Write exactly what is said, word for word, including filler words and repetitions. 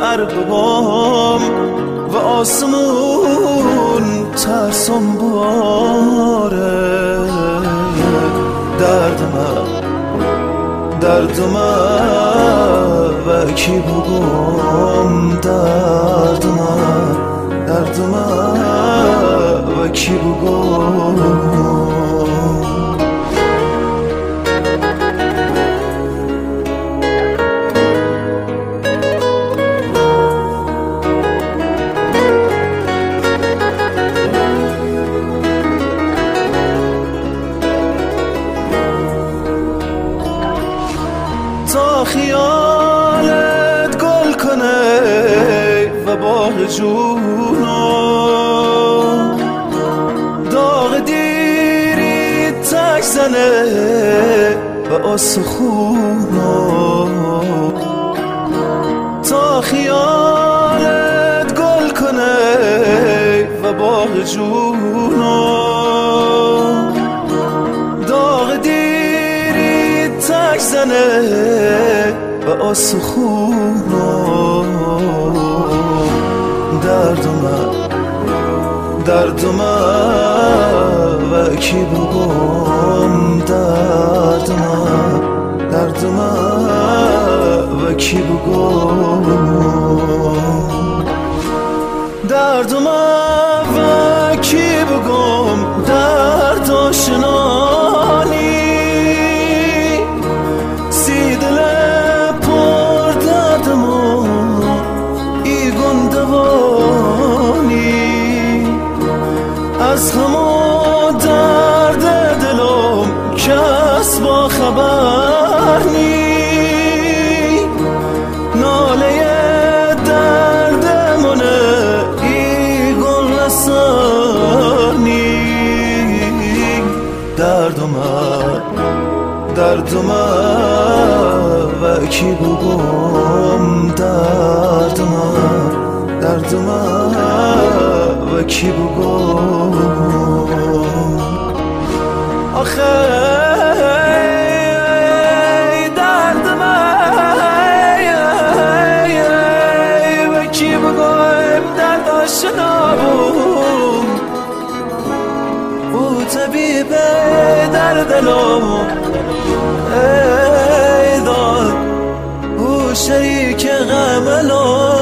بر بام و آسمون ترسم باره. درد من درد من و کی بگم، درد من درد من و کی بگم. تا خیالت گل کنه و بار جونو داغ دیری تک زنه و استخونو. تا خیالت گل کنه و بار جونو داغ دیری تک زنه و استخونو. درد من درد من و کی بگم، درد من درد من و کی بگم. درد من و کی بگم، درد آشنانی سی دل پر دردمو ای گندوانی. از همون درد دلم کس با خبر نی. ناله دردمونه ای گل رسانی. درد من درد من و کی بگم، درد من درد من و کی بگم. آخه درد من و کی بگم، درد آشنا بود او طبیب در دلم. ای داد او شریک غم